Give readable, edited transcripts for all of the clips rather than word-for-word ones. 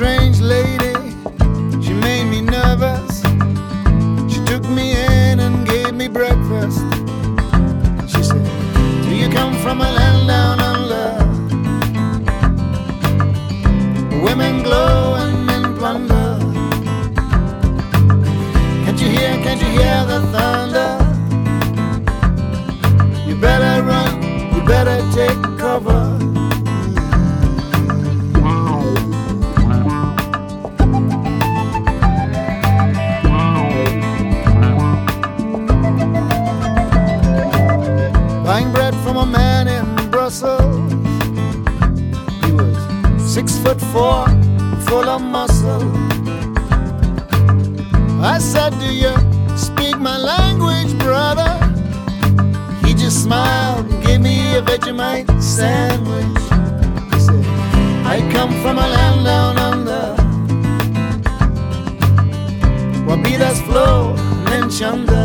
strange lady, she made me nervous. She took me in and gave me breakfast. She said, do you come from a land down under? Women glow and men plunder. Can't you hear the thunder? You better run, you better take cover. Buying bread from a man in Brussels. He was 6'4", full of muscle. I said, do you speak my language, brother? He just smiled and gave me a Vegemite sandwich. He said, I come from a land down under. Wabidas flow and chunda.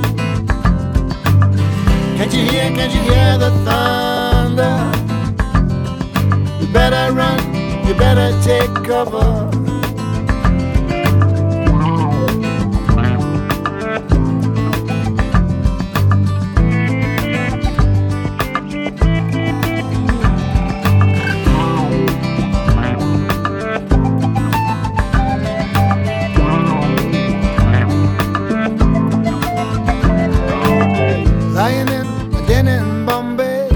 Can't you hear the thunder? You better run, you better take cover. Lying in a den in Bombay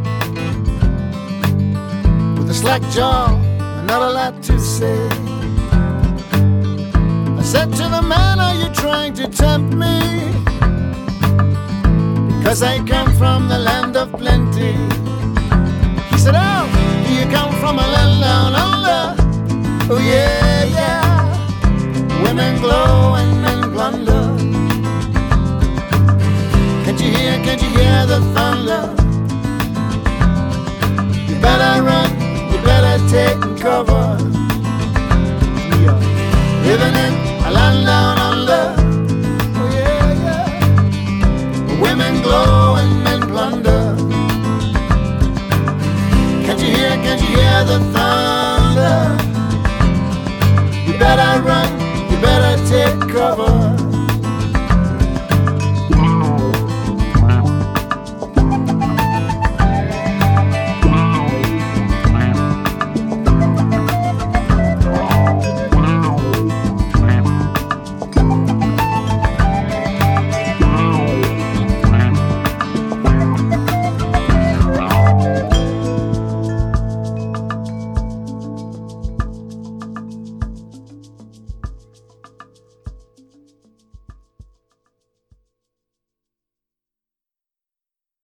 with a slack jaw and not a lot to say. I said to the man, are you trying to tempt me? Because I come from the land of plenty. He said, oh, do you come from a land down under? Oh yeah, yeah. Women glow and